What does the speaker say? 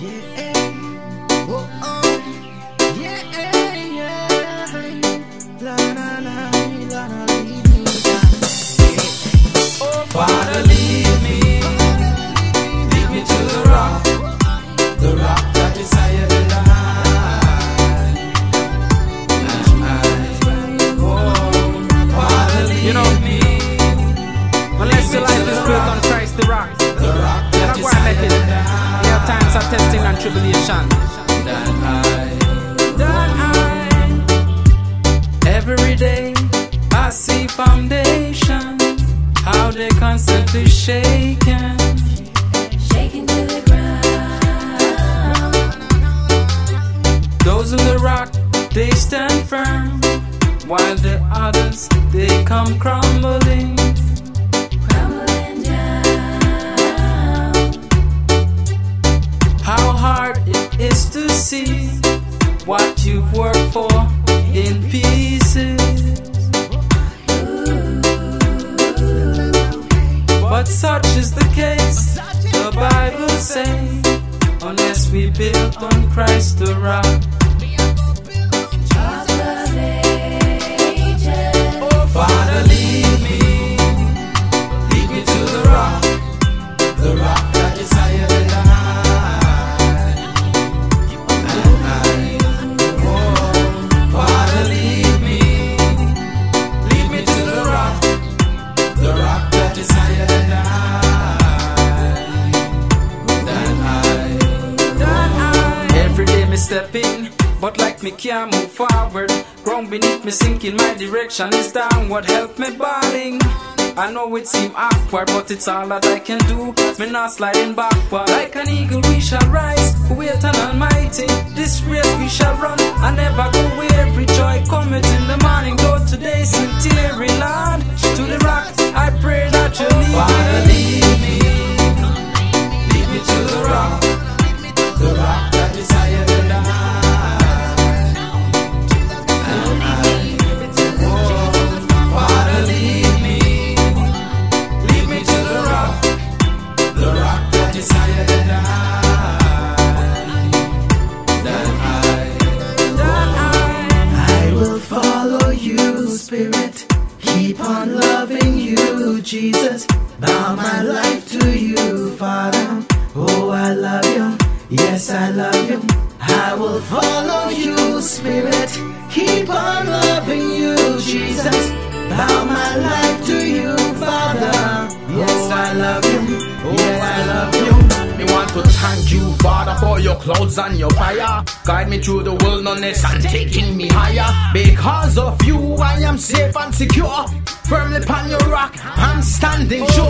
Father, lead me to the rock that is higher than I. Father, lead me. Unless your life is built on Christ the rock, you're not going to make it. There are times of testing and tribulation. Every day I see foundation, how they constantly shaking to the ground. Those in the rock, they stand firm, while the others, they come crumbling down. How hard it is to see what you've worked for in pieces. But such is the case, the Bible says, unless we build on Christ the rock. Oh, Father, lead me to the rock that is higher than I. Oh, Father, lead me to the rock that is higher than I. Every day me step in, but like me can't move forward. Ground beneath me sinking, my direction is downward. Help me balling. I know it seem awkward, but it's all that I can do. Me not sliding backward. Like an eagle we shall rise, wait on Almighty. This race we shall run, I never go weary. Joy cometh in the morning, though today seem teary. Lord, to the rock, I pray that you lead me. Lead me to the rock that is higher than I. Father, lead me to the rock that is higher than I will follow you, Spirit. Keep on loving you, Jesus. Bow my life to you, Father. Oh, I love you. Yes, I love you. I will follow you, Spirit. Keep on loving you, Jesus. Bow my life to you, Father. Yes, I love you. Oh, I love you. Me want to thank you, Father, for your clouds and your fire. Guide me through the wilderness and taking me higher. Because of you, I am safe and secure. Firmly upon your rock, I'm standing sure.